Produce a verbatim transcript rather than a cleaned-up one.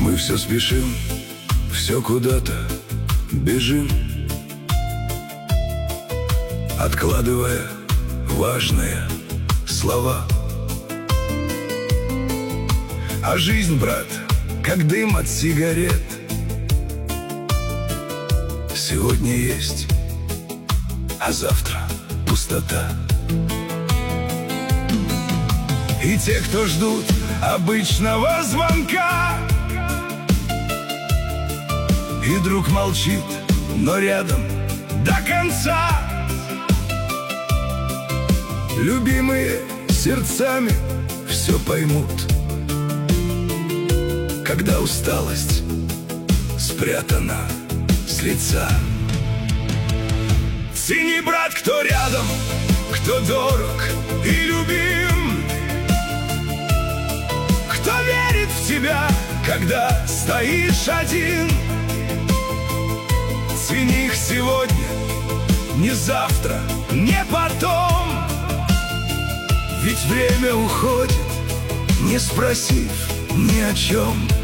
Мы все спешим, все куда-то бежим, откладывая важные слова. А жизнь, брат, как дым от сигарет. Сегодня есть, а завтра пустота. И те, кто ждут обычного звонка, и друг молчит, но рядом до конца. Любимые сердцами все поймут, когда усталость спрятана с лица. Цени, брат, кто рядом, кто дорог и любим, кто верит в тебя, когда стоишь один. Цени их сегодня, не завтра, не потом, ведь время уходит, не спросив ни о чем.